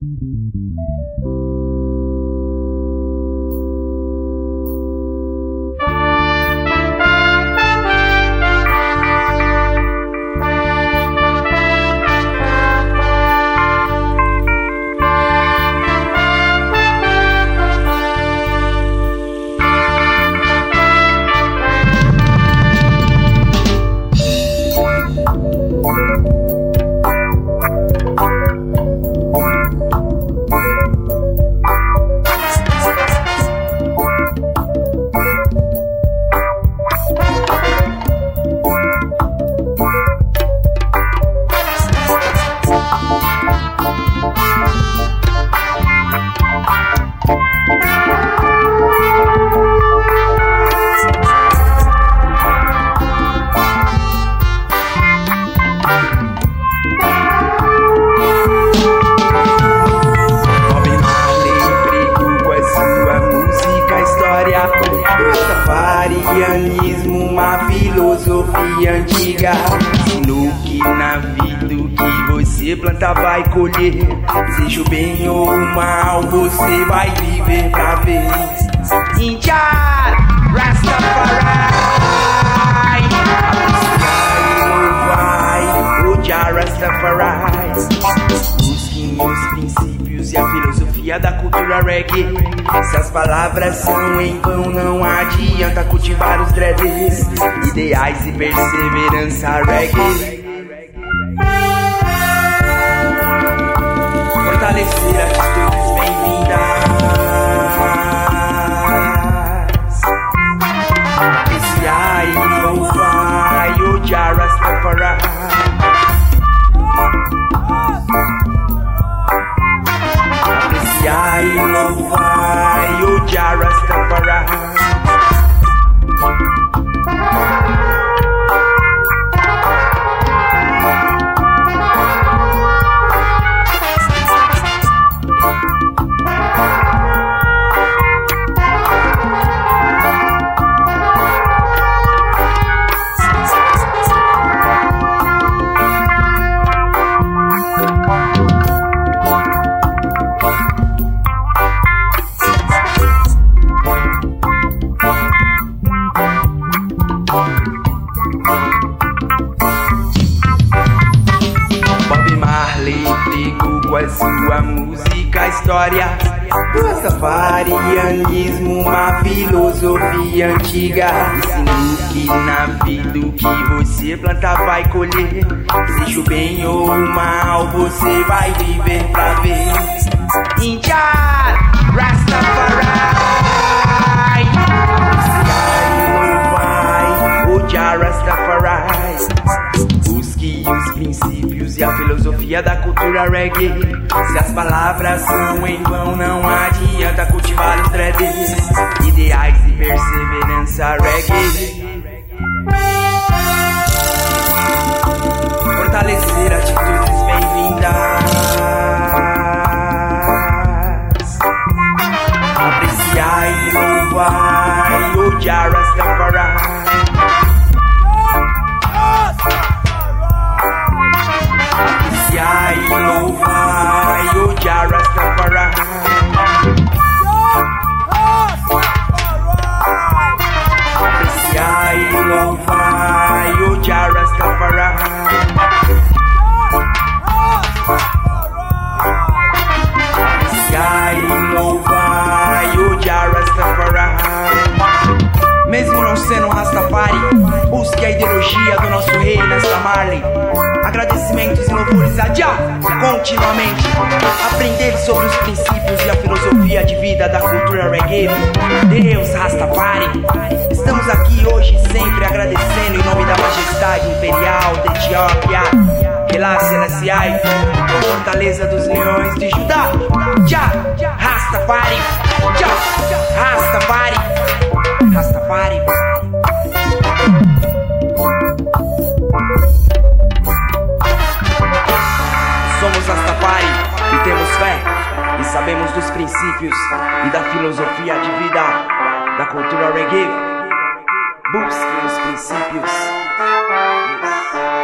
Rastafarianismo, uma filosofia antiga. Ensino que na vida o que você planta vai colher. Seja o bem ou o mal, você vai viver pra ver. Injar, Rastafari, vai, Ojar Rastafari. Busquem os princípios e a filosofia da cultura reggae. Se as palavras são em vão, não adianta cultivar os dreads. Ideais e perseverança reggae. Fortalecer atitudes bem-vindas. Apreciar e louvar Ojar Rastafari. Apreciar e louvar Ojar Rastafari. Com a sua música, a história do rastafarianismo, uma filosofia antiga. Ensino que na vida o que você planta vai colher. Seja o bem ou o mal, você vai viver pra ver. Injar, Rastafari, Ojar Rastafari. Busque os princípios e a filosofia da cultura reggae. Se as palavras são em vão, não adianta cultivar os dreads. Ideais e perseverança reggae. Fortalecer atitudes bem-vindas. Apreciar e louvar Ojar Rastafari. Apreciar e louvar Ojar Rastafari. Apreciar e louvar Ojar Rastafari. Apreciar e louvar Ojar Rastafari. Mesmo não sendo Rastafari, busque a ideologia do nosso rei nesta Marley. Agradecimentos e louvores a Jah continuamente. Aprender sobre os princípios e a filosofia de vida da cultura reggae. Deus Rastafari. Estamos aqui hoje e sempre agradecendo em nome da majestade imperial da Etiópia, Haile Selassie, fortaleza dos leões de Judá. Jah Rastafari, Jah Rastafari, Rastafari. Somos Rastafari e temos fé e sabemos dos princípios e da filosofia de vida da cultura reggae. Busquem os princípios. Yes.